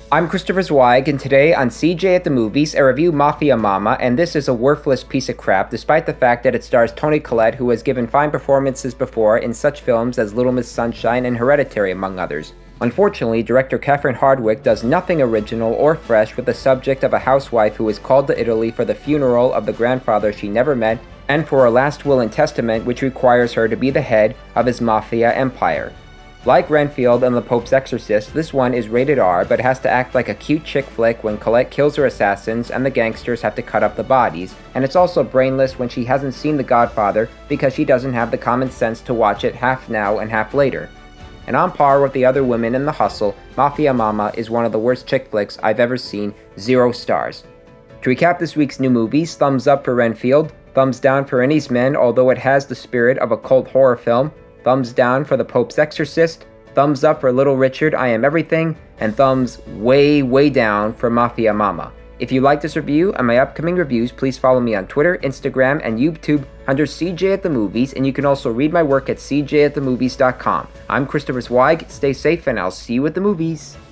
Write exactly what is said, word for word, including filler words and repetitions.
I'm Christopher Zweig, and today on C J at the Movies, I review Mafia Mama, and this is a worthless piece of crap despite the fact that it stars Toni Collette, who has given fine performances before in such films as Little Miss Sunshine and Hereditary, among others. Unfortunately, director Catherine Hardwicke does nothing original or fresh with the subject of a housewife who is called to Italy for the funeral of the grandfather she never met and for a last will and testament which requires her to be the head of his mafia empire. Like Renfield and The Pope's Exorcist, this one is rated R, but has to act like a cute chick flick when Collette kills her assassins and the gangsters have to cut up the bodies, and it's also brainless when she hasn't seen The Godfather because she doesn't have the common sense to watch it half now and half later. And on par with the other women in The Hustle, Mafia Mama is one of the worst chick flicks I've ever seen, zero stars. To recap this week's new movies, thumbs up for Renfield, thumbs down for Ennie's Men, although it has the spirit of a cult horror film, thumbs down for The Pope's Exorcist, thumbs up for Little Richard, I Am Everything, and thumbs way, way down for Mafia Mama. If you like this review and my upcoming reviews, please follow me on Twitter, Instagram, and YouTube under C J at the Movies, and you can also read my work at c j at the movies dot com. I'm Christopher Zweig, stay safe, and I'll see you at the movies.